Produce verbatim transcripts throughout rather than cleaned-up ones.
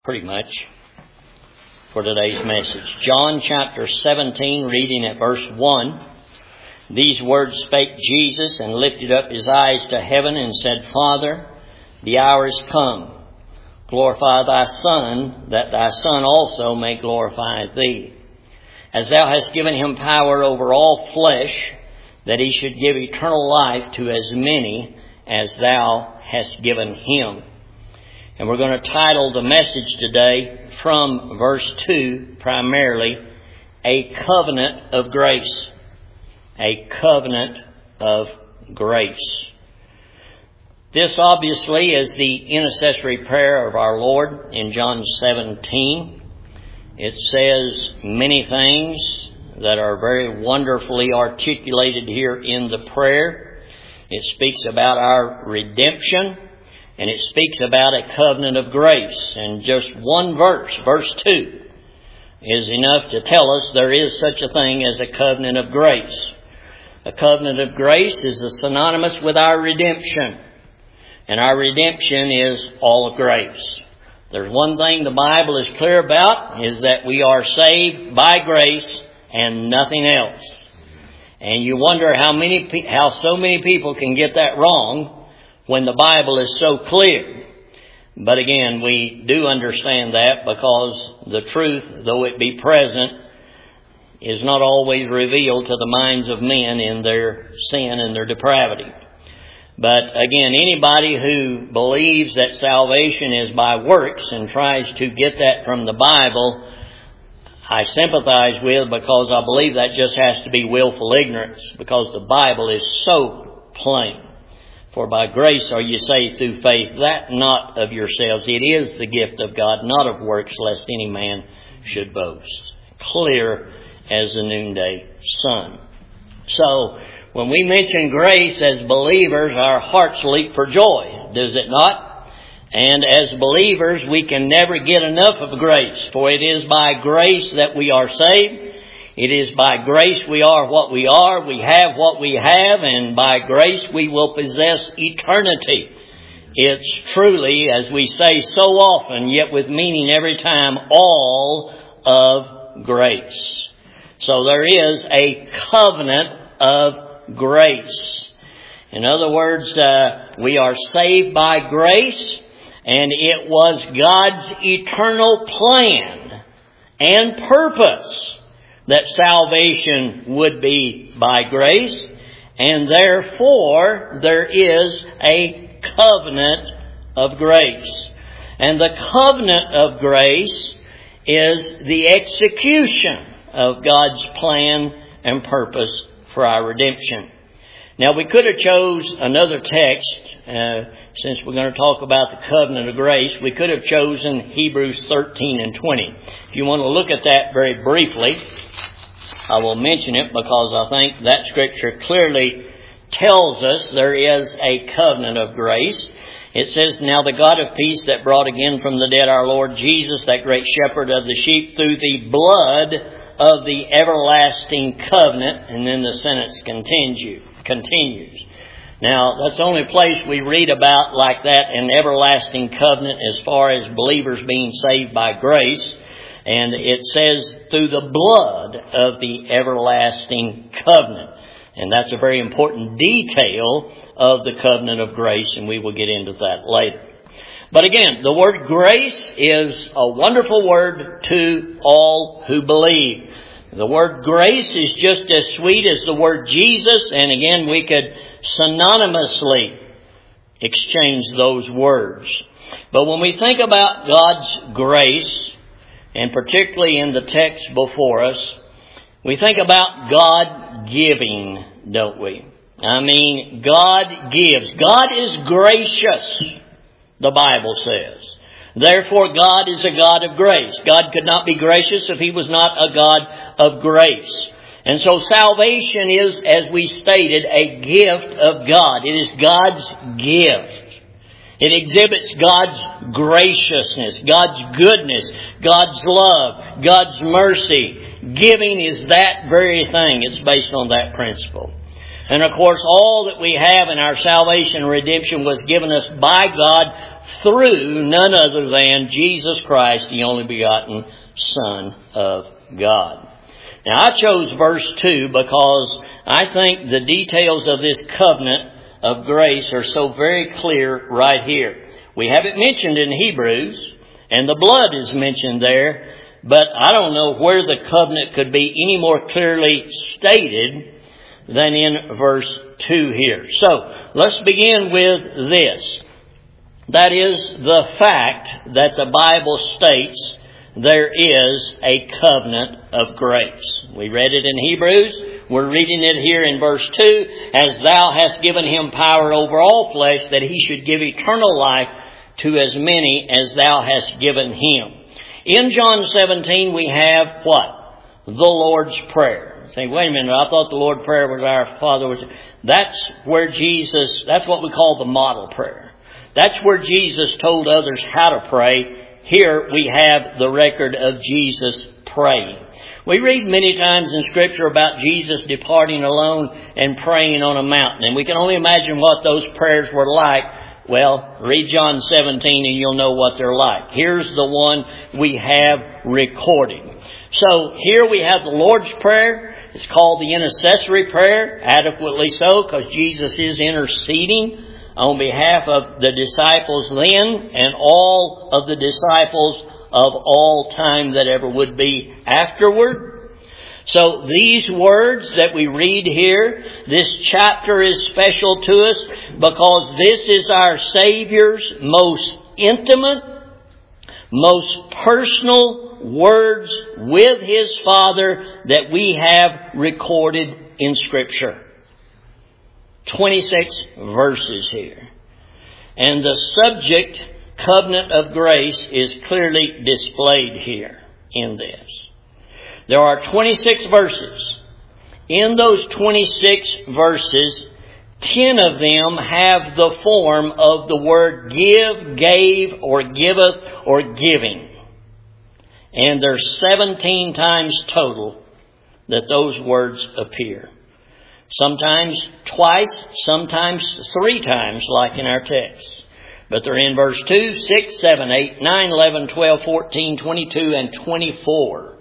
pretty much, for today's message. John chapter seventeen, reading at verse one. These words spake Jesus, and lifted up his eyes to heaven, and said, Father, the hour is come. Glorify thy Son, that thy Son also may glorify thee. As thou hast given him power over all flesh, that he should give eternal life to as many as thou hast given him. And we're going to title the message today from verse two primarily, A Covenant of Grace. A Covenant of Grace. This obviously is the intercessory prayer of our Lord in John seventeen. It says many things that are very wonderfully articulated here in the prayer. It speaks about our redemption, and it speaks about a covenant of grace. And just one verse, verse two, is enough to tell us there is such a thing as a covenant of grace. A covenant of grace is synonymous with our redemption. And our redemption is all of grace. There's one thing the Bible is clear about, is that we are saved by grace and nothing else. And you wonder how many, how so many people can get that wrong when the Bible is so clear. But again, we do understand that because the truth, though it be present, is not always revealed to the minds of men in their sin and their depravity. But again, anybody who believes that salvation is by works and tries to get that from the Bible, I sympathize with, because I believe that just has to be willful ignorance, because the Bible is so plain. For by grace are you saved through faith, that not of yourselves. It is the gift of God, not of works, lest any man should boast. Clear as the noonday sun. So, when we mention grace as believers, our hearts leap for joy, does it not? And as believers, we can never get enough of grace, for it is by grace that we are saved. It is by grace we are what we are, we have what we have, and by grace we will possess eternity. It's truly, as we say so often, yet with meaning every time, all of grace. So there is a covenant of grace. In other words, uh, we are saved by grace, and it was God's eternal plan and purpose that salvation would be by grace, and therefore there is a covenant of grace. And the covenant of grace is the execution of God's plan and purpose for our redemption. Now, we could have chose another text, uh, since we're going to talk about the covenant of grace. We could have chosen Hebrews thirteen and twenty. If you want to look at that very briefly, I will mention it because I think that scripture clearly tells us there is a covenant of grace. It says, Now the God of peace that brought again from the dead our Lord Jesus, that great shepherd of the sheep, through the blood of the everlasting covenant, and then the sentence continue, continues. Now, that's the only place we read about like that, an everlasting covenant, as far as believers being saved by grace. And it says, through the blood of the everlasting covenant. And that's a very important detail of the covenant of grace, and we will get into that later. But again, the word grace is a wonderful word to all who believe. The word grace is just as sweet as the word Jesus, and again, we could synonymously exchange those words. But when we think about God's grace, and particularly in the text before us, we think about God giving, don't we? I mean, God gives. God is gracious, the Bible says. Therefore, God is a God of grace. God could not be gracious if He was not a God of grace. And so salvation is, as we stated, a gift of God. It is God's gift. It exhibits God's graciousness, God's goodness, God's love, God's mercy. Giving is that very thing. It's based on that principle. And of course, all that we have in our salvation and redemption was given us by God through none other than Jesus Christ, the only begotten Son of God. Now, I chose verse two because I think the details of this covenant of grace are so very clear right here. We have it mentioned in Hebrews, and the blood is mentioned there, but I don't know where the covenant could be any more clearly stated than in verse two here. So, let's begin with this. That is the fact that the Bible states there is a covenant of grace. We read it in Hebrews. We're reading it here in verse two. As thou hast given him power over all flesh, that he should give eternal life to as many as thou hast given him. In John seventeen we have what? The Lord's Prayer. Say, wait a minute, I thought the Lord's Prayer was our Father. Was That's where Jesus, that's what we call the model prayer. That's where Jesus told others how to pray. Here we have the record of Jesus praying. We read many times in Scripture about Jesus departing alone and praying on a mountain. And we can only imagine what those prayers were like. Well, read John seventeen and you'll know what they're like. Here's the one we have recorded. So here we have the Lord's Prayer. It's called the intercessory prayer, adequately so, because Jesus is interceding on behalf of the disciples then and all of the disciples of all time that ever would be afterward. So these words that we read here, this chapter is special to us because this is our Savior's most intimate, most personal words with His Father that we have recorded in Scripture. twenty-six verses here. And the subject, covenant of grace, is clearly displayed here in this. There are twenty-six verses. In those twenty-six verses, ten of them have the form of the word give, gave, or giveth, or giving. And there's seventeen times total that those words appear. Sometimes twice, sometimes three times, like in our text. But they're in verse two, six, seven, eight, nine, eleven, twelve, fourteen, twenty-two, and twenty-four.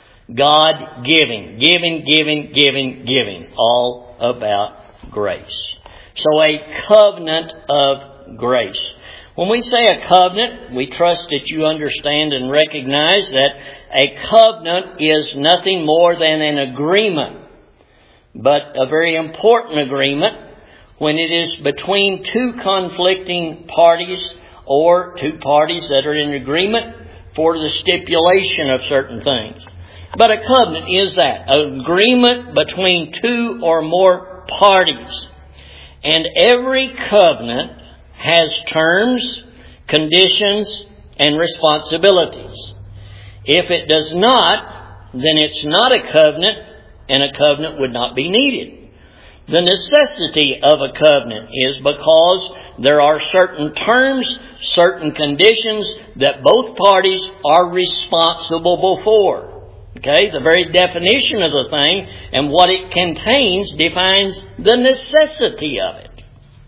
God giving, giving, giving, giving, giving. All about grace. So a covenant of grace. When we say a covenant, we trust that you understand and recognize that a covenant is nothing more than an agreement. But a very important agreement when it is between two conflicting parties or two parties that are in agreement for the stipulation of certain things. But a covenant is that, an agreement between two or more parties. And every covenant has terms, conditions, and responsibilities. If it does not, then it's not a covenant, and a covenant would not be needed. The necessity of a covenant is because there are certain terms, certain conditions that both parties are responsible for. Okay, the very definition of the thing and what it contains defines the necessity of it.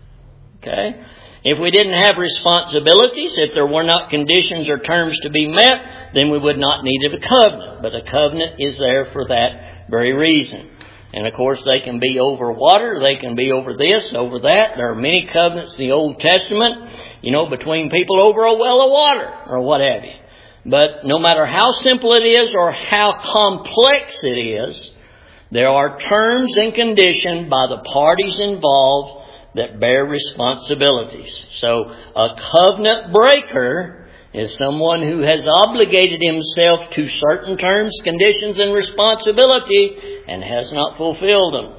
Okay? If we didn't have responsibilities, if there were not conditions or terms to be met, then we would not need a covenant. But a covenant is there for that very reason. And of course, they can be over water, they can be over this, over that. There are many covenants in the Old Testament, you know, between people over a well of water or what have you. But no matter how simple it is or how complex it is, there are terms and conditions by the parties involved that bear responsibilities. So a covenant breaker is someone who has obligated himself to certain terms, conditions, and responsibilities and has not fulfilled them.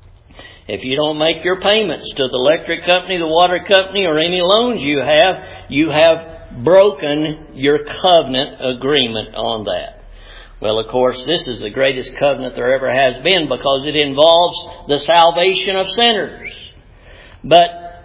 If you don't make your payments to the electric company, the water company, or any loans you have, you have broken your covenant agreement on that. Well, of course, this is the greatest covenant there ever has been because it involves the salvation of sinners. But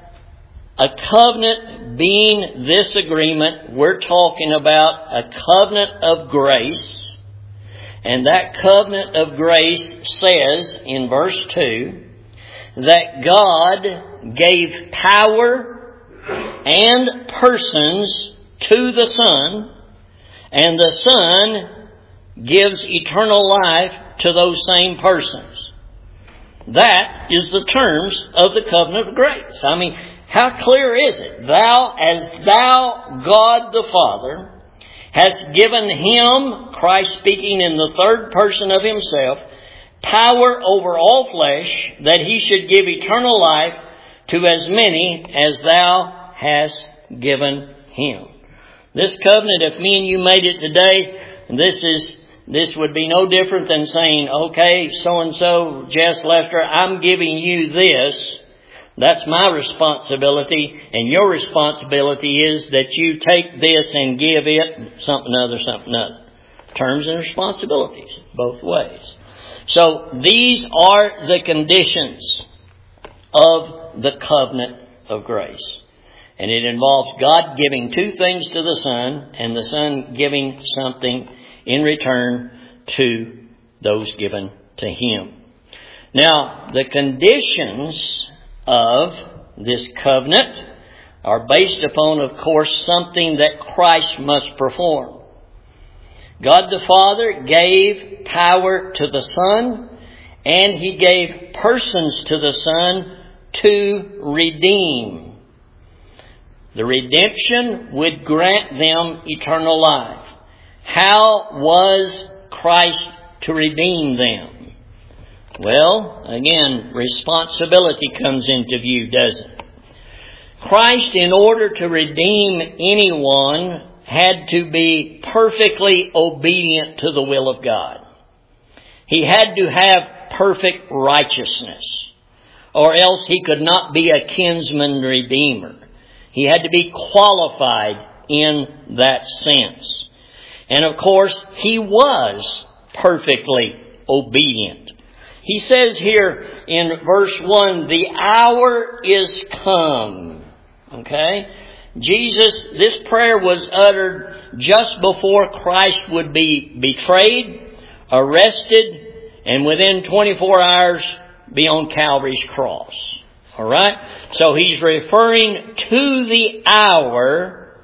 a covenant being this agreement, we're talking about a covenant of grace. And that covenant of grace says in verse two that God gave power and persons to the Son, and the Son gives eternal life to those same persons. That is the terms of the covenant of grace. I mean, how clear is it? Thou, as thou, God the Father, hast given Him, Christ speaking in the third person of Himself, power over all flesh, that He should give eternal life to as many as thou hast given Him. This covenant, if me and you made it today, this is this would be no different than saying, okay, so-and-so, Jess Lester, I'm giving you this. That's my responsibility, and your responsibility is that you take this and give it something other, something other. Terms and responsibilities, both ways. So these are the conditions of the covenant of grace. And it involves God giving two things to the Son, and the Son giving something in return to those given to Him. Now, the conditions of this covenant are based upon, of course, something that Christ must perform. God the Father gave power to the Son, and He gave persons to the Son to redeem. The redemption would grant them eternal life. How was Christ to redeem them? Well, again, responsibility comes into view, doesn't it? Christ, in order to redeem anyone, had to be perfectly obedient to the will of God. He had to have perfect righteousness, or else He could not be a kinsman redeemer. He had to be qualified in that sense. And of course, He was perfectly obedient. He says here in verse one, the hour is come. Okay? Jesus, this prayer was uttered just before Christ would be betrayed, arrested, and within twenty-four hours be on Calvary's cross. Alright? So He's referring to the hour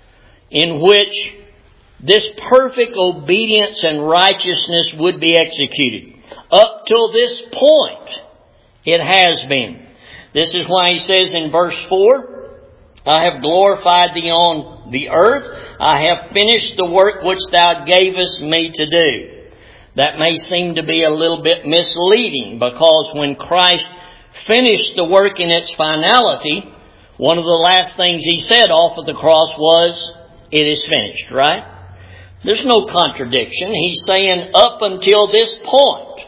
in which this perfect obedience and righteousness would be executed. Up till this point, it has been. This is why He says in verse four, I have glorified Thee on the earth. I have finished the work which Thou gavest me to do. That may seem to be a little bit misleading, because when Christ finished the work in its finality, one of the last things He said off of the cross was, it is finished, right? There's no contradiction. He's saying, up until this point,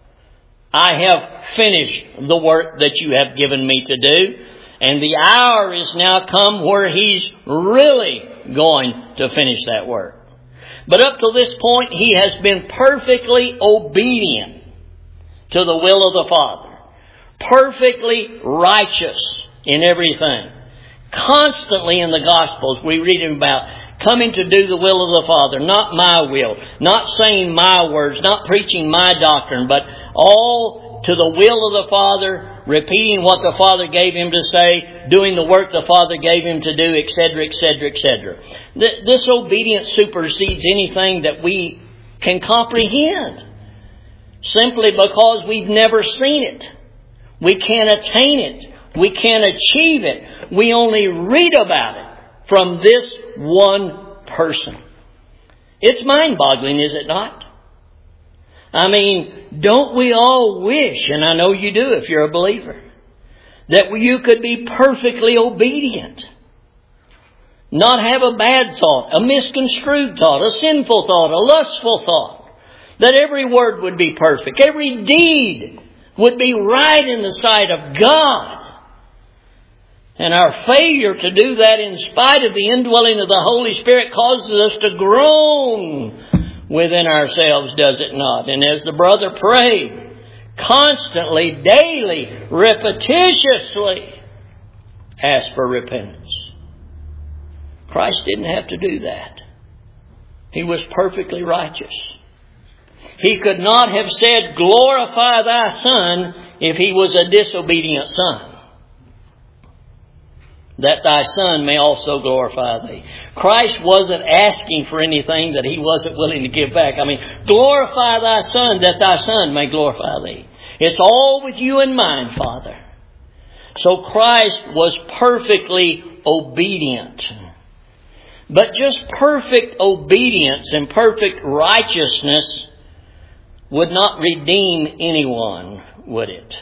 I have finished the work that you have given me to do. And the hour is now come where He's really going to finish that work. But up to this point, He has been perfectly obedient to the will of the Father. Perfectly righteous in everything. Constantly in the Gospels, we read about coming to do the will of the Father, not my will, not saying my words, not preaching my doctrine, but all to the will of the Father, repeating what the Father gave Him to say, doing the work the Father gave Him to do, et cetera, et cetera, et cetera. This obedience supersedes anything that we can comprehend, simply because we've never seen it. We can't attain it. We can't achieve it. We only read about it from this one person. It's mind-boggling, is it not? I mean, don't we all wish, and I know you do if you're a believer, that you could be perfectly obedient? Not have a bad thought, a misconstrued thought, a sinful thought, a lustful thought. That every word would be perfect. Every deed would be right in the sight of God. And our failure to do that in spite of the indwelling of the Holy Spirit causes us to groan within ourselves, does it not? And as the brother prayed, constantly, daily, repetitiously ask for repentance. Christ didn't have to do that. He was perfectly righteous. He could not have said, glorify Thy Son, if he was a disobedient son, that thy Son may also glorify thee. Christ wasn't asking for anything that he wasn't willing to give back. I mean, glorify thy Son, that thy Son may glorify thee. It's all with you in mind, Father. So Christ was perfectly obedient. But just perfect obedience and perfect righteousness would not redeem anyone, would it?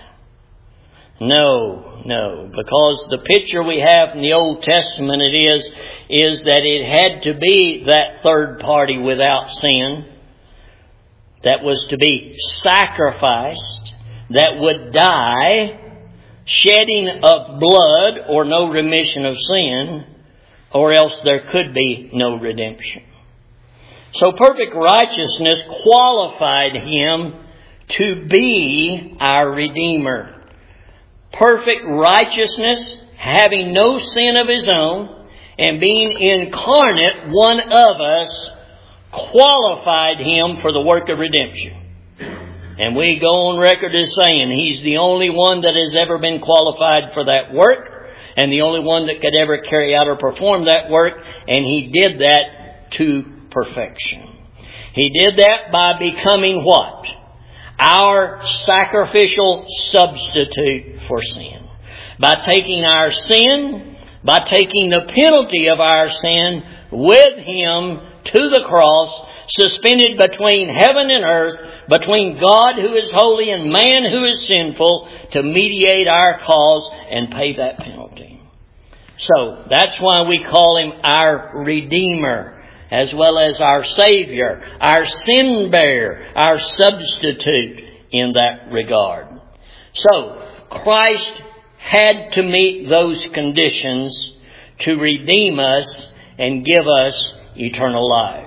No, no. Because the picture we have in the Old Testament it is, is that it had to be that third party without sin that was to be sacrificed, that would die, shedding of blood or no remission of sin, or else there could be no redemption. So perfect righteousness qualified him to be our Redeemer. Perfect righteousness, having no sin of his own, and being incarnate, one of us, qualified him for the work of redemption. And we go on record as saying he's the only one that has ever been qualified for that work, and the only one that could ever carry out or perform that work, and he did that to perfection. He did that by becoming what? Our sacrificial substitute for sin. By taking our sin, by taking the penalty of our sin with him to the cross, suspended between heaven and earth, between God who is holy and man who is sinful, to mediate our cause and pay that penalty. So that's why we call him our Redeemer, as well as our Savior, our sin bearer, our substitute in that regard. So Christ had to meet those conditions to redeem us and give us eternal life.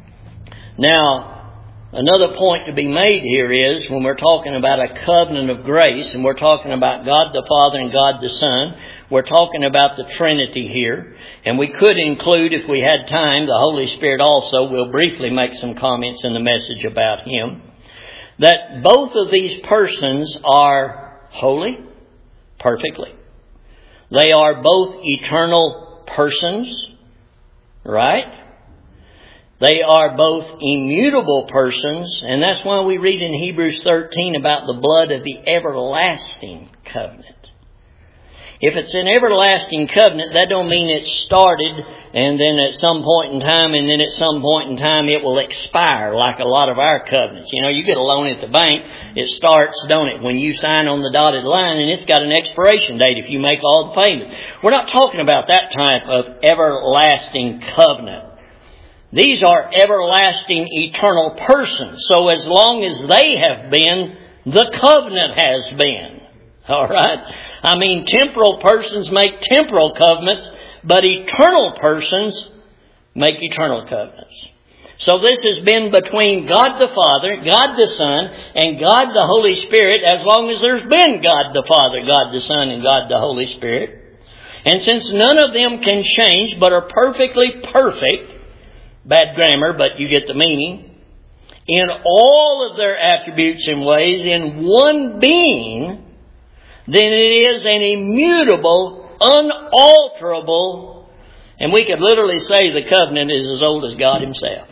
Now, another point to be made here is when we're talking about a covenant of grace and we're talking about God the Father and God the Son, we're talking about the Trinity here. And we could include, if we had time, the Holy Spirit also. We'll briefly make some comments in the message about him. That both of these persons are holy, perfectly. They are both eternal persons, right? They are both immutable persons, and that's why we read in Hebrews thirteen about the blood of the everlasting covenant. If it's an everlasting covenant, that don't mean it started and then at some point in time and then at some point in time it will expire like a lot of our covenants. You know, you get a loan at the bank, it starts, don't it, when you sign on the dotted line and it's got an expiration date if you make all the payments. We're not talking about that type of everlasting covenant. These are everlasting eternal persons. So as long as they have been, the covenant has been. All right? I mean, temporal persons make temporal covenants, but eternal persons make eternal covenants. So this has been between God the Father, God the Son, and God the Holy Spirit as long as there's been God the Father, God the Son, and God the Holy Spirit. And since none of them can change but are perfectly perfect, bad grammar, but you get the meaning, in all of their attributes and ways, in one being, then it is an immutable, unalterable, and we could literally say the covenant is as old as God himself.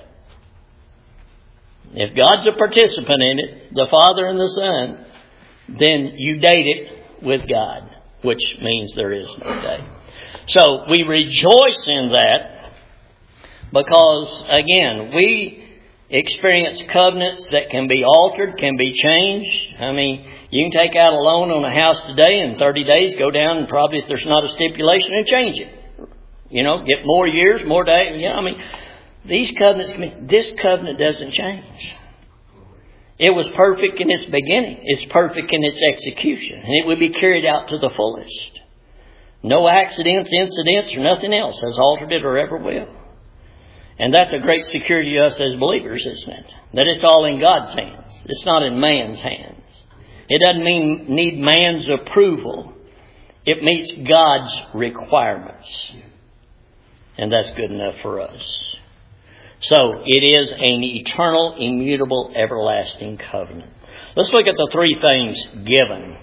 If God's a participant in it, the Father and the Son, then you date it with God, which means there is no date. So we rejoice in that because, again, we experience covenants that can be altered, can be changed. I mean, you can take out a loan on a house today and thirty days go down and probably, if there's not a stipulation, and change it. You know, get more years, more days. You know, I mean, these covenants, this covenant doesn't change. It was perfect in its beginning. It's perfect in its execution. And it will be carried out to the fullest. No accidents, incidents, or nothing else has altered it or ever will. And that's a great security to us as believers, isn't it? That it's all in God's hands. It's not in man's hands. It doesn't mean need man's approval. It meets God's requirements. And that's good enough for us. So it is an eternal, immutable, everlasting covenant. Let's look at the three things given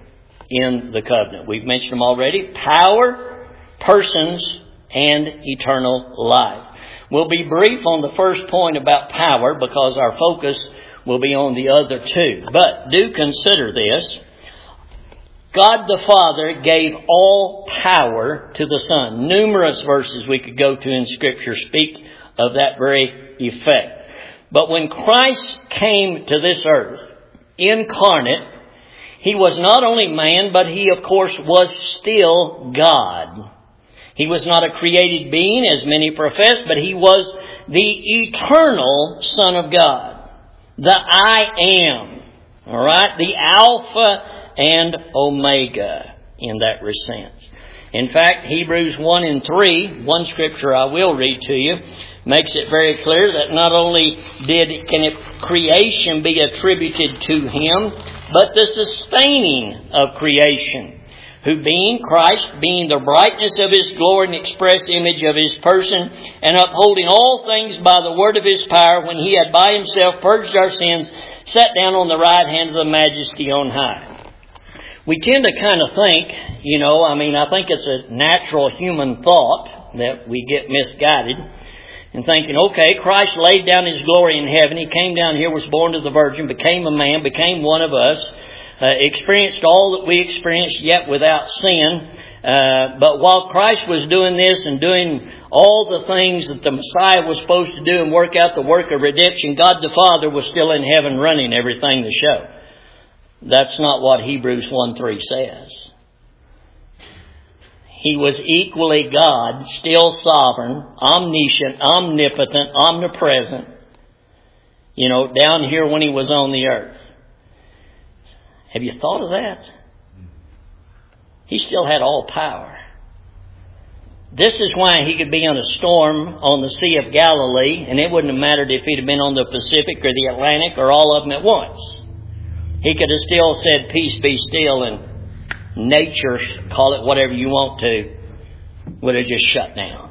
in the covenant. We've mentioned them already. Power, persons, and eternal life. We'll be brief on the first point about power because our focus will be on the other two. But do consider this. God the Father gave all power to the Son. Numerous verses we could go to in Scripture speak of that very effect. But when Christ came to this earth, incarnate, He was not only man, but He, of course, was still God. He was not a created being, as many profess, but He was the eternal Son of God. The I Am. All right? The Alpha and Omega in that sense. In fact, Hebrews one and three, one scripture I will read to you, makes it very clear that not only did can it, creation be attributed to Him, but the sustaining of creation, who being Christ, being the brightness of His glory and express image of His person, and upholding all things by the word of His power, when He had by Himself purged our sins, sat down on the right hand of the Majesty on high. We tend to kind of think, you know, I mean, I think it's a natural human thought that we get misguided in thinking, okay, Christ laid down His glory in heaven. He came down here, was born of the Virgin, became a man, became one of us, uh, experienced all that we experienced, yet without sin. Uh, but while Christ was doing this and doing all the things that the Messiah was supposed to do and work out the work of redemption, God the Father was still in heaven running everything the show. That's not what Hebrews one three says. He was equally God, still sovereign, omniscient, omnipotent, omnipresent, you know, down here when He was on the earth. Have you thought of that? He still had all power. This is why He could be in a storm on the Sea of Galilee, and it wouldn't have mattered if He'd have been on the Pacific or the Atlantic or all of them at once. He could have still said, peace be still, and nature, call it whatever you want to, would have just shut down.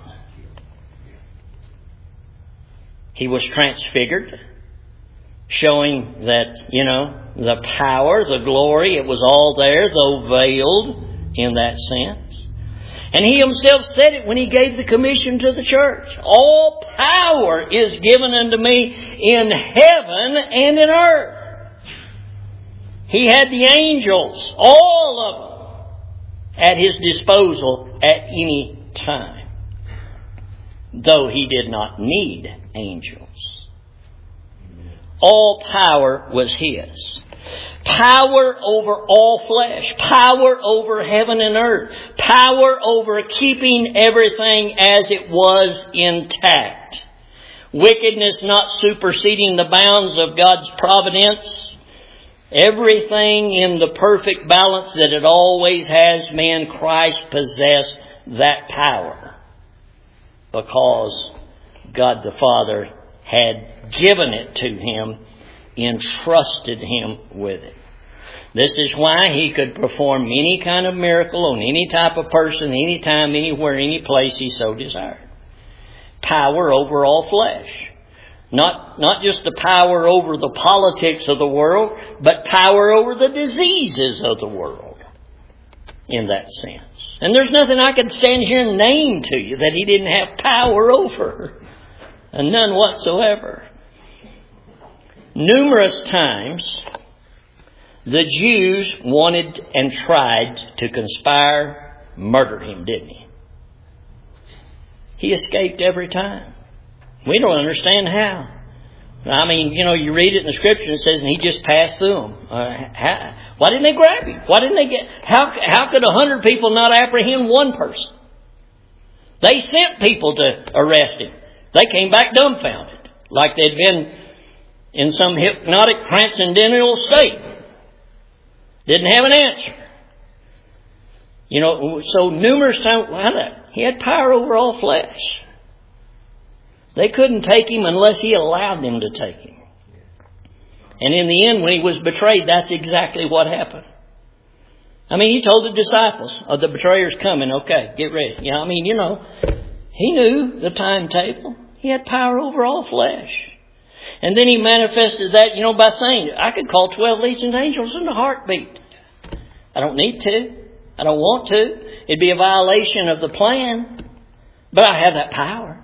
He was transfigured, showing that, you know, the power, the glory, it was all there, though veiled in that sense. And He Himself said it when He gave the commission to the church. All power is given unto me in heaven and in earth. He had the angels, all of them, at His disposal at any time. Though He did not need angels. All power was His. Power over all flesh. Power over heaven and earth. Power over keeping everything as it was intact. Wickedness not superseding the bounds of God's providence. Everything in the perfect balance that it always has, man, Christ possessed that power. Because God the Father had given it to Him, entrusted Him with it. This is why He could perform any kind of miracle on any type of person, anytime, anywhere, any place He so desired. Power over all flesh. Not, not just the power over the politics of the world, but power over the diseases of the world. In that sense. And there's nothing I could stand here and name to you that He didn't have power over. And none whatsoever. Numerous times, the Jews wanted and tried to conspire, murder Him, didn't He? He escaped every time. We don't understand how. I mean, you know, you read it in the Scripture and it says, and He just passed through them. Uh, how, why didn't they grab Him? Why didn't they get... How, how could a hundred people not apprehend one person? They sent people to arrest Him. They came back dumbfounded. Like they'd been in some hypnotic transcendental state. Didn't have an answer. You know, so numerous times... Well, He had power over all flesh. They couldn't take Him unless He allowed them to take Him. And in the end, when He was betrayed, that's exactly what happened. I mean, He told the disciples, oh, the betrayer's coming, okay, get ready. Yeah, I mean, you know, He knew the timetable. He had power over all flesh. And then He manifested that, you know, by saying, I could call twelve legions angels in a heartbeat. I don't need to. I don't want to. It'd be a violation of the plan. But I have that power.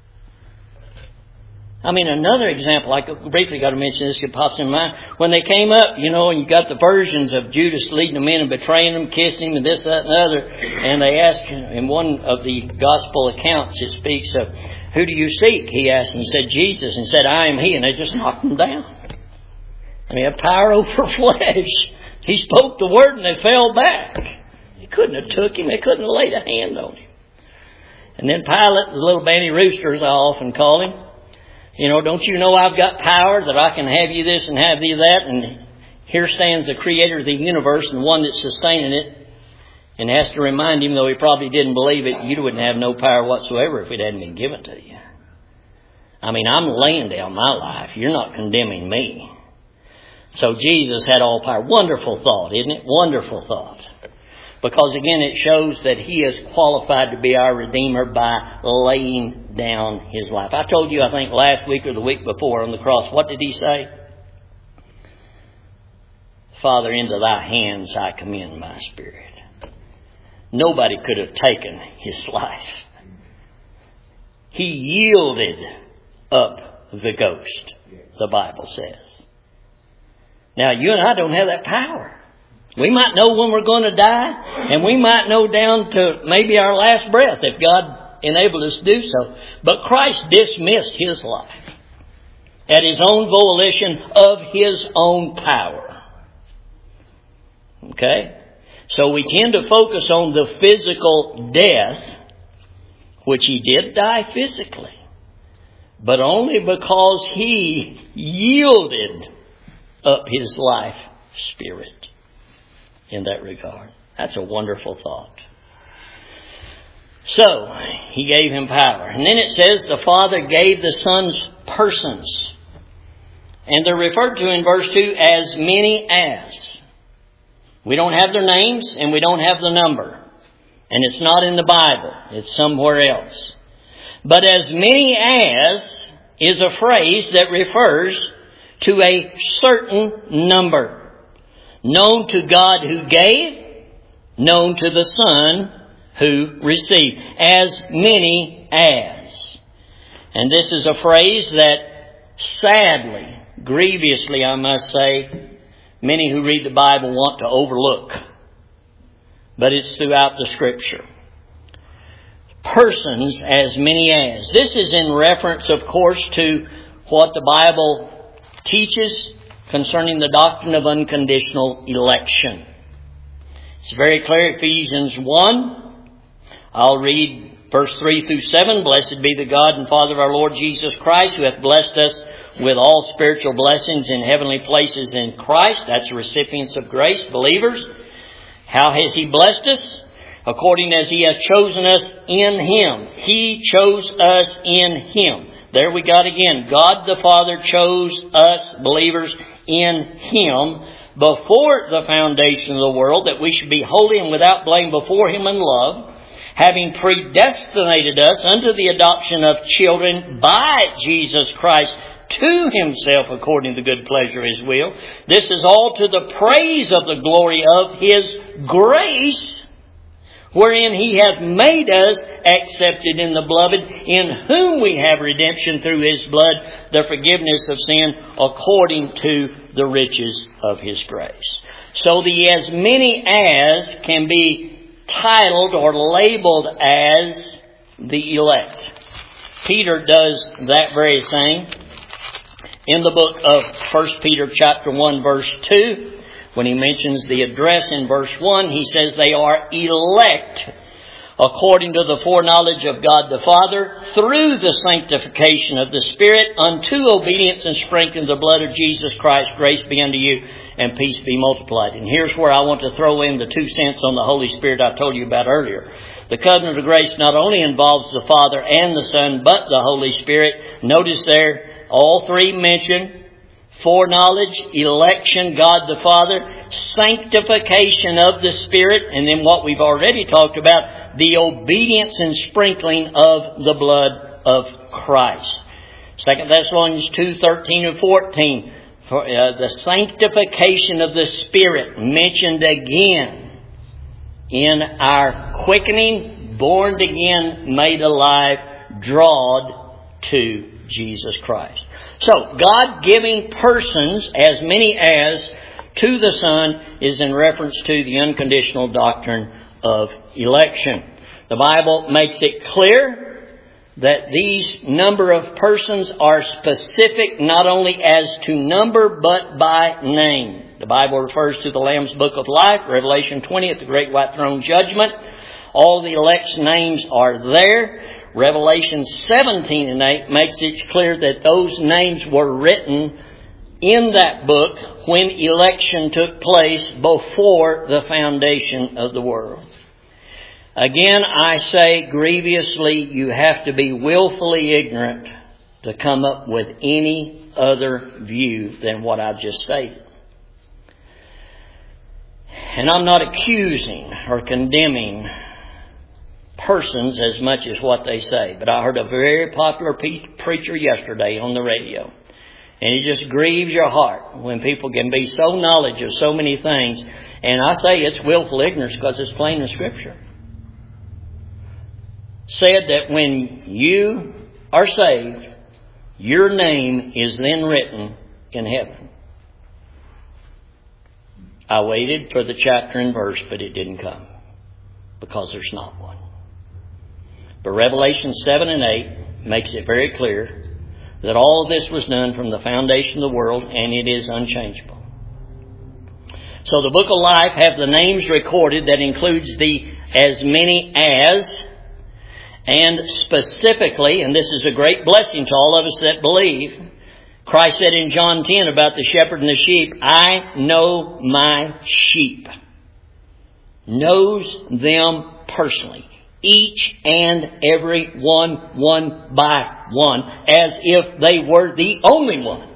I mean, another example, I briefly got to mention this, it pops in mind. When they came up, you know, and you got the versions of Judas leading them in and betraying them, kissing him, and this, that, and the other. And they asked, in one of the gospel accounts, it speaks of, who do you seek? He asked, and he said, Jesus. And he said, I am he. And they just knocked him down. And he had power over flesh. He spoke the word and they fell back. They couldn't have took him. They couldn't have laid a hand on him. And then Pilate, the little banty rooster, as I often call him, you know, don't you know I've got power that I can have you this and have you that? And here stands the creator of the universe and the one that's sustaining it, and has to remind him, though he probably didn't believe it, you wouldn't have no power whatsoever if it hadn't been given to you. I mean, I'm laying down my life. You're not condemning me. So Jesus had all power. Wonderful thought, isn't it? Wonderful thought. Because again, it shows that He is qualified to be our Redeemer by laying down His life. I told you, I think last week or the week before on the cross, what did He say? Father, into Thy hands I commend my spirit. Nobody could have taken His life. He yielded up the ghost, the Bible says. Now, you and I don't have that power. We might know when we're going to die, and we might know down to maybe our last breath if God enabled us to do so. But Christ dismissed His life at His own volition of His own power. Okay? So we tend to focus on the physical death, which He did die physically, but only because He yielded up His life spirit. In that regard. That's a wonderful thought. So, He gave Him power. And then it says the Father gave the Son's persons. And they're referred to in verse two as many as. We don't have their names and we don't have the number. And it's not in the Bible. It's somewhere else. But as many as is a phrase that refers to a certain number. Known to God who gave, known to the Son who received. As many as. And this is a phrase that sadly, grievously I must say, many who read the Bible want to overlook. But it's throughout the Scripture. Persons as many as. This is in reference, of course, to what the Bible teaches concerning the doctrine of unconditional election. It's very clear, Ephesians one. I'll read verse three through seven. Blessed be the God and Father of our Lord Jesus Christ, who hath blessed us with all spiritual blessings in heavenly places in Christ. That's recipients of grace, believers. How has He blessed us? According as He hath chosen us in Him. He chose us in Him. There we got again. God the Father chose us, believers, in Him before the foundation of the world, that we should be holy and without blame before Him in love, having predestinated us unto the adoption of children by Jesus Christ to Himself according to the good pleasure of His will. This is all to the praise of the glory of His grace, wherein He hath made us accepted in the beloved, in whom we have redemption through His blood, the forgiveness of sin, according to the riches of His grace. So the as many as can be titled or labeled as the elect. Peter does that very thing in the book of First Peter chapter one verse two. When he mentions the address in verse one, he says they are elect according to the foreknowledge of God the Father through the sanctification of the Spirit unto obedience and sprinkling of the blood of Jesus Christ. Grace be unto you and peace be multiplied. And here's where I want to throw in the two cents on the Holy Spirit I told you about earlier. The covenant of grace not only involves the Father and the Son, but the Holy Spirit. Notice there, all three mentioned. Foreknowledge, election, God the Father, sanctification of the Spirit, and then what we've already talked about, the obedience and sprinkling of the blood of Christ. Second Thessalonians two, thirteen and fourteen. For uh, the sanctification of the Spirit mentioned again in our quickening, born again, made alive, drawed to Jesus Christ. So, God giving persons, as many as, to the Son is in reference to the unconditional doctrine of election. The Bible makes it clear that these number of persons are specific not only as to number but by name. The Bible refers to the Lamb's Book of Life, Revelation twenty at the Great White Throne Judgment. All the elect's names are there. Revelation seventeen and eight makes it clear that those names were written in that book when election took place before the foundation of the world. Again, I say grievously, you have to be willfully ignorant to come up with any other view than what I've just stated. And I'm not accusing or condemning persons as much as what they say. But I heard a very popular pe- preacher yesterday on the radio. And it just grieves your heart when people can be so knowledgeable of so many things. And I say it's willful ignorance because it's plain in Scripture. Said that when you are saved, your name is then written in heaven. I waited for the chapter and verse, but it didn't come because there's not one. But Revelation seven and eight makes it very clear that all of this was done from the foundation of the world, and it is unchangeable. So the Book of Life have the names recorded that includes the as many as, and specifically, and this is a great blessing to all of us that believe, Christ said in John ten about the shepherd and the sheep, I know my sheep. Knows them personally. Each and every one, one by one, as if they were the only one.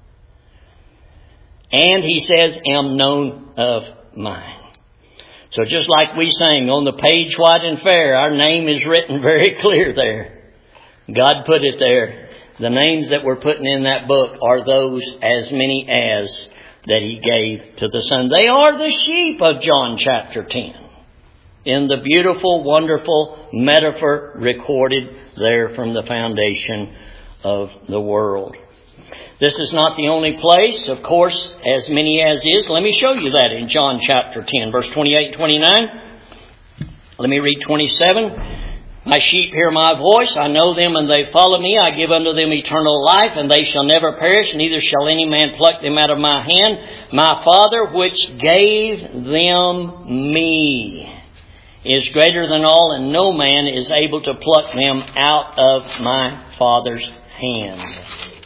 And he says, am known of mine. So just like we sang on the page white and fair, our name is written very clear there. God put it there. The names that we're putting in that book are those as many as that He gave to the Son. They are the sheep of John chapter ten. In the beautiful, wonderful metaphor recorded there from the foundation of the world. This is not the only place, of course, as many as is. Let me show you that in John chapter ten, verse twenty-eight and twenty-nine. Let me read twenty-seven. My sheep hear my voice, I know them and they follow me. I give unto them eternal life, and they shall never perish, neither shall any man pluck them out of my hand. My Father which gave them me is greater than all, and no man is able to pluck them out of my Father's hand.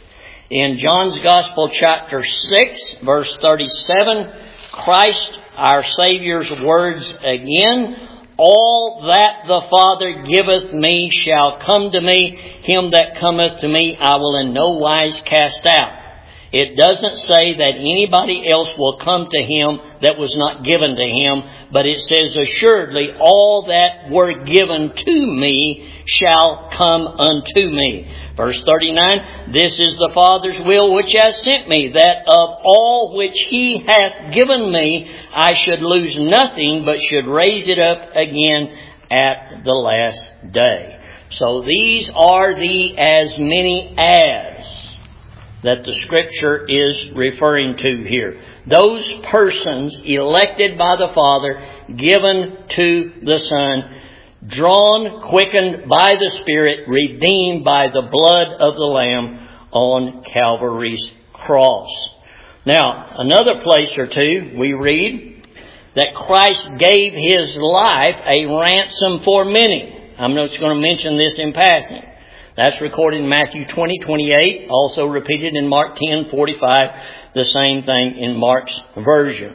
In John's Gospel chapter six, verse thirty-seven, Christ, our Savior's words again, all that the Father giveth me shall come to me. Him that cometh to me I will in no wise cast out. It doesn't say that anybody else will come to Him that was not given to Him, but it says, assuredly, all that were given to me shall come unto me. Verse thirty-nine, this is the Father's will which hath sent me, that of all which He hath given me, I should lose nothing, but should raise it up again at the last day. So these are the as many as that the Scripture is referring to here. Those persons elected by the Father, given to the Son, drawn, quickened by the Spirit, redeemed by the blood of the Lamb on Calvary's cross. Now, another place or two, we read that Christ gave His life a ransom for many. I'm not going to mention this in passing. That's recorded in Matthew twenty, twenty-eight, also repeated in Mark ten, forty-five, the same thing in Mark's version.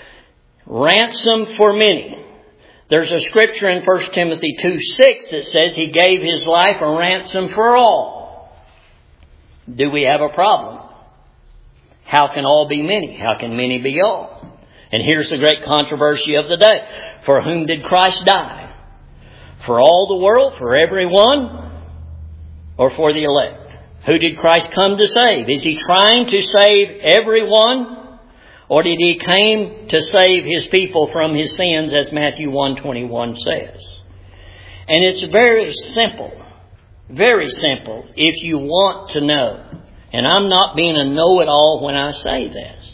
Ransom for many. There's a scripture in First Timothy two, six that says He gave His life a ransom for all. Do we have a problem? How can all be many? How can many be all? And here's the great controversy of the day. For whom did Christ die? For all the world? For everyone? Or for the elect? Who did Christ come to save? Is He trying to save everyone? Or did He came to save His people from his sins, as Matthew one twenty-one says? And it's very simple. Very simple if you want to know. And I'm not being a know-it-all when I say this.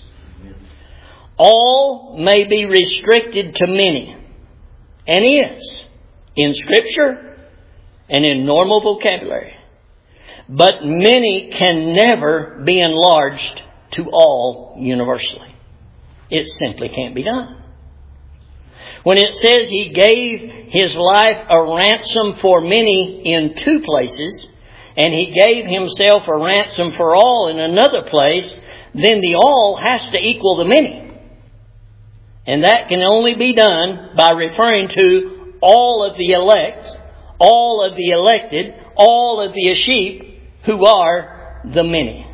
All may be restricted to many. And is. In Scripture and in normal vocabulary. But many can never be enlarged to all universally. It simply can't be done. When it says He gave His life a ransom for many in two places, and He gave Himself a ransom for all in another place, then the all has to equal the many. And that can only be done by referring to all of the elect, all of the elected, all of the sheep who are the many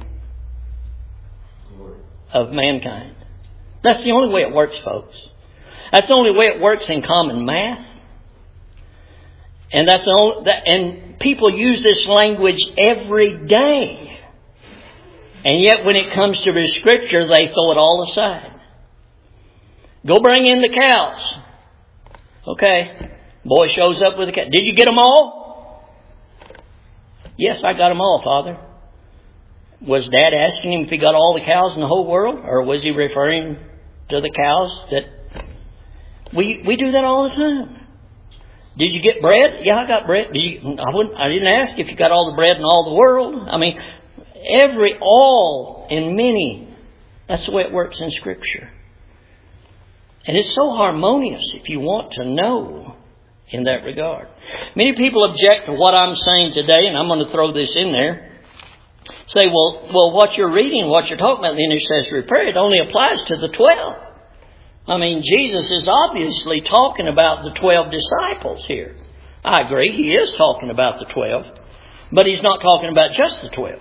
of mankind. That's the only way it works, folks. That's the only way it works in common math. And that's the only, that, and people use this language every day. And yet when it comes to the Scripture, they throw it all aside. Go bring in the cows. Okay. Boy shows up with a cow. Did you get them all? Yes, I got them all, Father. Was Dad asking him if he got all the cows in the whole world? Or was he referring to the cows that... We we do that all the time. Did you get bread? Yeah, I got bread. Did you, I wouldn't. I didn't ask if you got all the bread in all the world. I mean, every, all, and many. That's the way it works in Scripture. And it's so harmonious if you want to know in that regard. Many people object to what I'm saying today, and I'm going to throw this in there. Say, well, well, what you're reading, what you're talking about in the intercessory prayer, it only applies to the twelve. I mean, Jesus is obviously talking about the twelve disciples here. I agree, He is talking about the twelve. But He's not talking about just the twelve.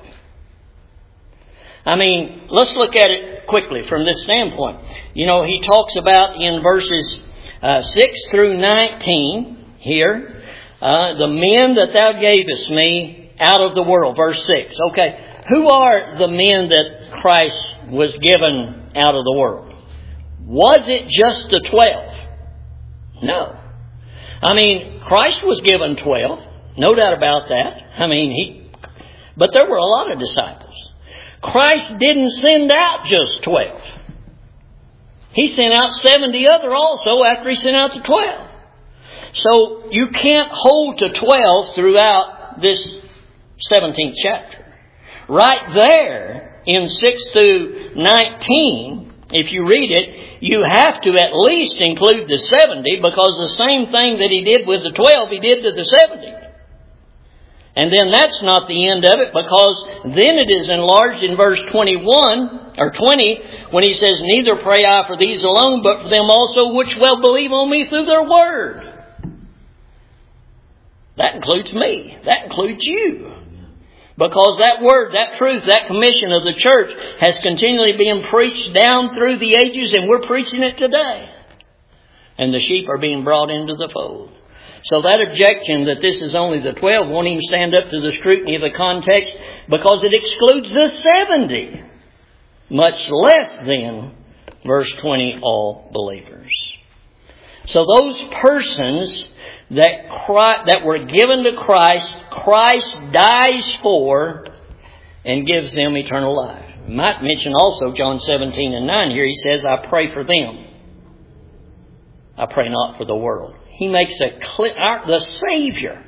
I mean, let's look at it quickly from this standpoint. You know, He talks about in verses uh, six through nineteen here, uh, the men that Thou gavest me out of the world. Verse six. Okay, who are the men that Christ was given out of the world? Was it just the twelve? No. I mean, Christ was given twelve. No doubt about that. I mean, he, but there were a lot of disciples. Christ didn't send out just twelve. He sent out seventy other also after He sent out the twelve. So you can't hold to twelve throughout this seventeenth chapter. Right there in six through nineteen, if you read it, you have to at least include the seventy, because the same thing that He did with the twelve, He did to the seventy. And then that's not the end of it, because then it is enlarged in verse twenty-one, or twenty, when He says, neither pray I for these alone, but for them also which will believe on me through their word. That includes me. That includes you. Because that word, that truth, that commission of the church has continually been preached down through the ages, and we're preaching it today. And the sheep are being brought into the fold. So that objection that this is only the twelve won't even stand up to the scrutiny of the context, because it excludes the seventy. Much less than, verse twenty, all believers. So those persons that Christ, that were given to Christ, Christ dies for and gives them eternal life. You might mention also John seventeen and nine here. He says, I pray for them. I pray not for the world. He makes a clear, the Savior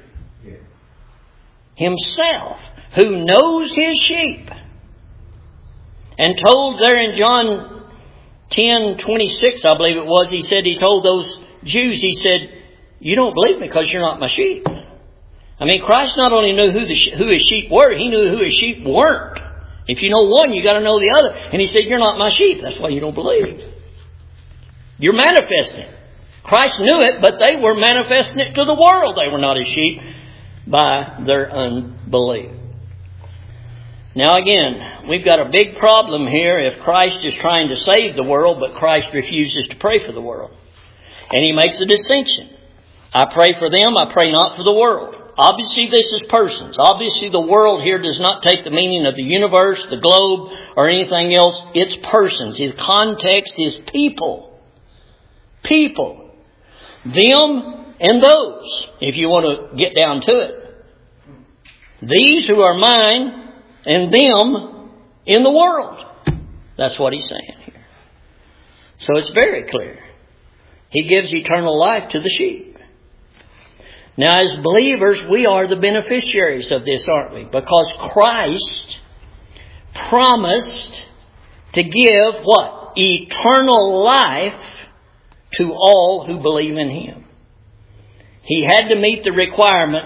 Himself, who knows His sheep, and told there in John ten twenty-six, I believe it was, He said, He told those Jews, He said, you don't believe me because you're not my sheep. I mean, Christ not only knew who, the, who His sheep were, He knew who His sheep weren't. If you know one, you got to know the other. And He said, you're not my sheep. That's why you don't believe. You're manifesting. Christ knew it, but they were manifesting it to the world. They were not His sheep by their unbelief. Now again, we've got a big problem here if Christ is trying to save the world, but Christ refuses to pray for the world. And He makes a distinction. I pray for them, I pray not for the world. Obviously this is persons. Obviously the world here does not take the meaning of the universe, the globe, or anything else. It's persons. His context is people. People. Them and those, if you want to get down to it. These who are mine and them in the world. That's what he's saying here. So it's very clear. He gives eternal life to the sheep. Now, as believers, we are the beneficiaries of this, aren't we? Because Christ promised to give what? Eternal life to all who believe in Him. He had to meet the requirement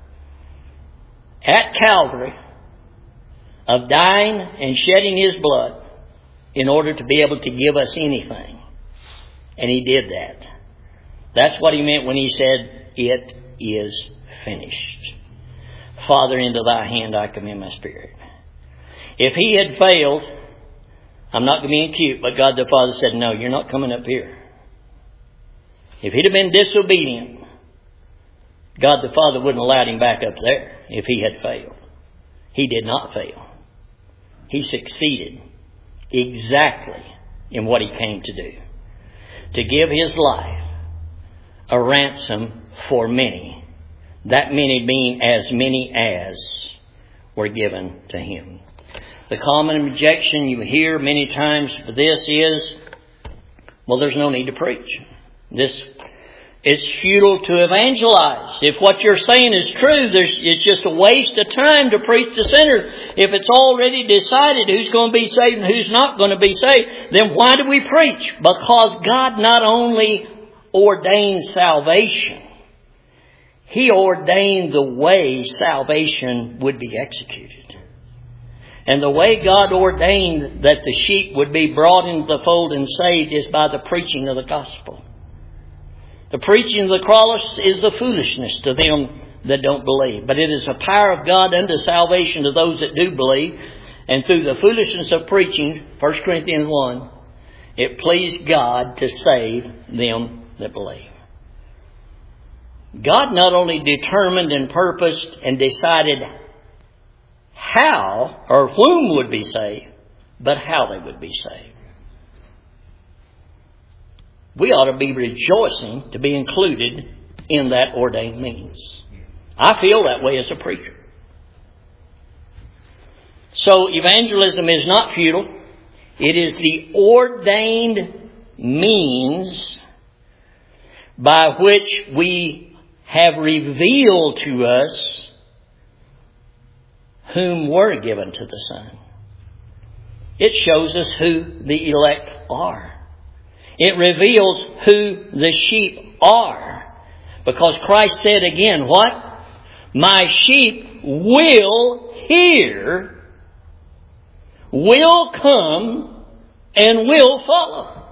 at Calvary of dying and shedding His blood in order to be able to give us anything. And He did that. That's what He meant when He said, "It is finished." Father, into Thy hand I commend my spirit. If He had failed, I'm not going to be cute, but God the Father said, "No, you're not coming up here." If He'd have been disobedient, God the Father wouldn't have allowed Him back up there if He had failed. He did not fail. He succeeded exactly in what He came to do. To give His life a ransom for many. That many being as many as were given to Him. The common objection you hear many times for this is, well, there's no need to preach. This, it's futile to evangelize. If what you're saying is true, there's, it's just a waste of time to preach to sinners. If it's already decided who's going to be saved and who's not going to be saved, then why do we preach? Because God not only ordained salvation, He ordained the way salvation would be executed. And the way God ordained that the sheep would be brought into the fold and saved is by the preaching of the gospel. The preaching of the cross is the foolishness to them that don't believe. But it is the power of God unto salvation to those that do believe. And through the foolishness of preaching, First Corinthians one, it pleased God to save them that believe. God not only determined and purposed and decided how or whom would be saved, but how they would be saved. We ought to be rejoicing to be included in that ordained means. I feel that way as a preacher. So evangelism is not futile. It is the ordained means by which we have revealed to us whom were given to the Son. It shows us who the elect are. It reveals who the sheep are. Because Christ said again, what? My sheep will hear, will come, and will follow.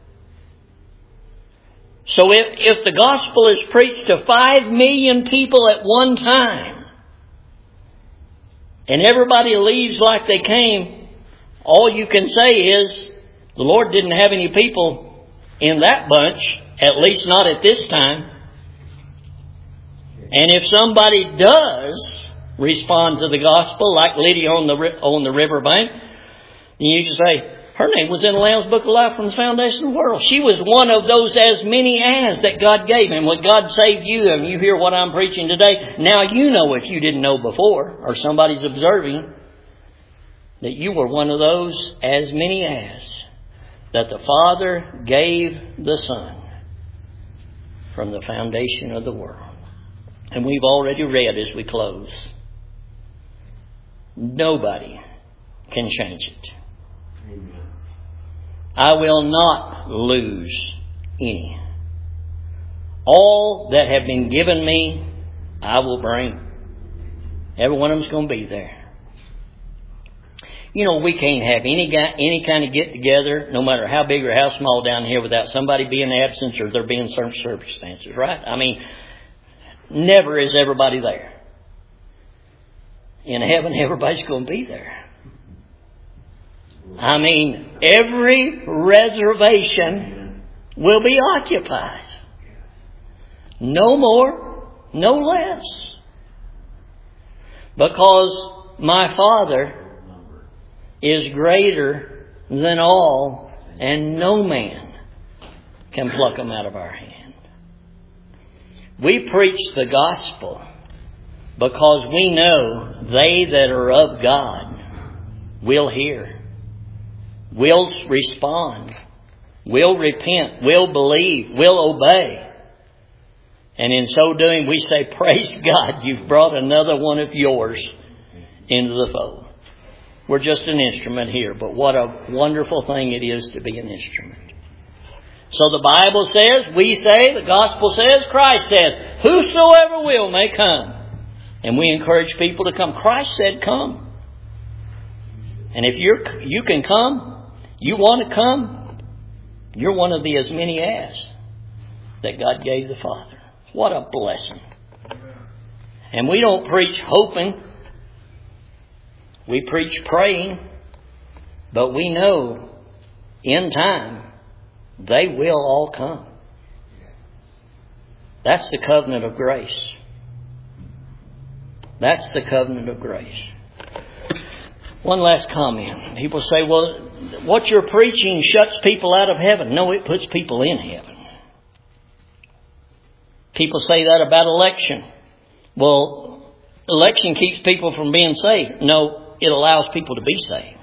So if, if the gospel is preached to five million people at one time, and everybody leaves like they came, all you can say is, the Lord didn't have any people in that bunch, at least not at this time. And if somebody does respond to the gospel, like Lydia on the on the riverbank, then you just say, her name was in the Lamb's Book of Life from the foundation of the world. She was one of those as many as that God gave. And when God saved you, and you hear what I'm preaching today, now you know, if you didn't know before, or somebody's observing, that you were one of those as many as that the Father gave the Son from the foundation of the world. And we've already read as we close. Nobody can change it. Amen. I will not lose any. All that have been given me, I will bring. Every one of them's going to be there. You know, we can't have any guy, any kind of get together, no matter how big or how small down here, without somebody being absent or there being certain circumstances, right? I mean, never is everybody there. In heaven, everybody's going to be there. I mean, every reservation will be occupied. No more, no less. Because my Father is greater than all, and no man can pluck them out of our hand. We preach the gospel because we know they that are of God will hear, will respond, will repent, will believe, will obey. And in so doing, we say, praise God, you've brought another one of yours into the fold. We're just an instrument here, but what a wonderful thing it is to be an instrument. So the Bible says, we say, the gospel says, Christ says, whosoever will may come. And we encourage people to come. Christ said, come. And if you're, you can come, you want to come, you're one of the as many as that God gave the Father. What a blessing. And we don't preach hoping. We preach praying. But we know in time they will all come. That's the covenant of grace. That's the covenant of grace. One last comment. People say, well, what you're preaching shuts people out of heaven. No, it puts people in heaven. People say that about election. Well, election keeps people from being saved. No, it allows people to be saved.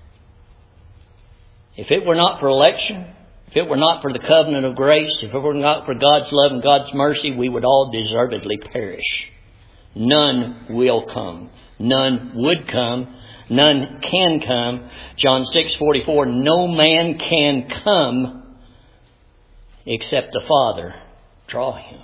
If it were not for election, if it were not for the covenant of grace, if it were not for God's love and God's mercy, we would all deservedly perish. None will come. None would come. None can come. John six forty-four, no man can come except the Father draw him.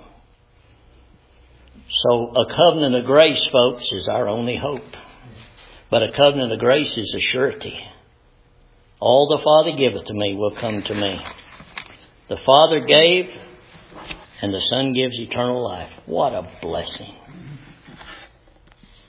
So a covenant of grace, folks, is our only hope. But a covenant of grace is a surety. All the Father giveth to me will come to me. The Father gave, and the Son gives eternal life. What a blessing.